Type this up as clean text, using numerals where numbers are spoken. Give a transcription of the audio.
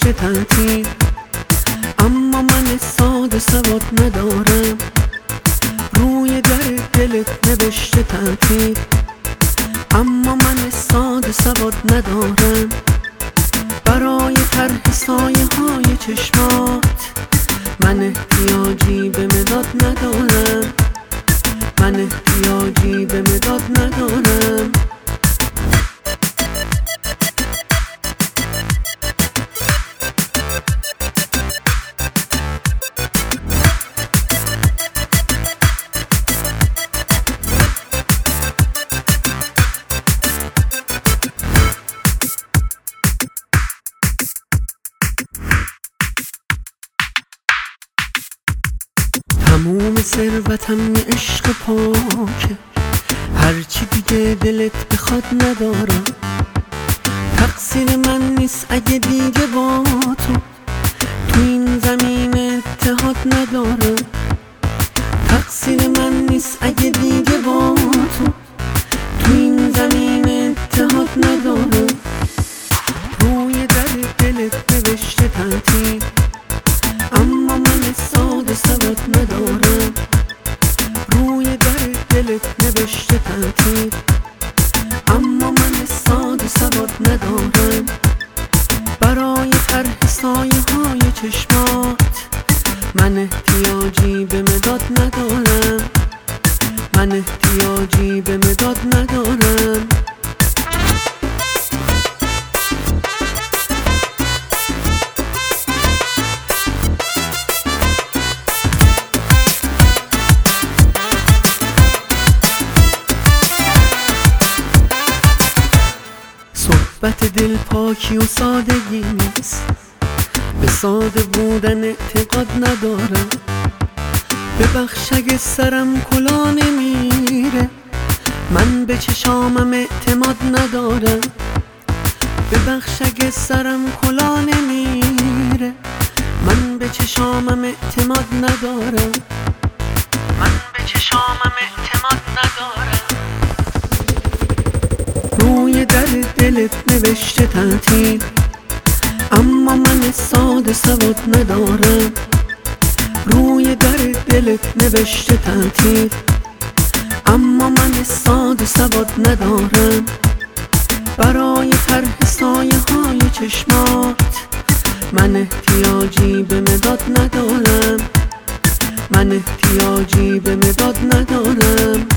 نوشته تعطیل، اما من ساده سواد ندارم. روی در دلت نوشته تعطیل، اما من ساده سواد ندارم. برای طرح سایه های چشمات من احتیاجی به مداد ندارم. من احتیاجی به مداد ندارم. تموم ثروتم یه عشق پاکه، هرچی دیگه دلت بخواد ندارم. تقصیر من نیست اگه دیگه با تو این زمین اتحاد ندارم. تقصیر من نیست اگه دیگه با تو این زمین اتحاد ندارم. روی در دلت نوشته تعطیل، اما من ساده سواد ندارم. روی در دلت نوشته تعطیل، اما من ساده سواد ندارم. برای طرح سایه های چشمات من احتیاجی به مداد ندارم. من احتیاجی به مداد ندارم. صحبت دل پاکی و سادگی نیست، به ساده بودن اعتقاد ندارم. ببخش اگه سرم کلا نمیره، من به چشامم اعتماد ندارم. ببخش اگه سرم کلا نمیره، من به چشامم اعتماد ندارم. من به چشامم اعتماد ندارم. روی در دلت نوشته تعطیل، اما من ساده سواد ندارم. روی در دلت نوشته تعطیل، اما من ساده سواد ندارم. برای طرح سایه های چشمات من احتیاجی به مداد ندارم. من احتیاجی به مداد ندارم.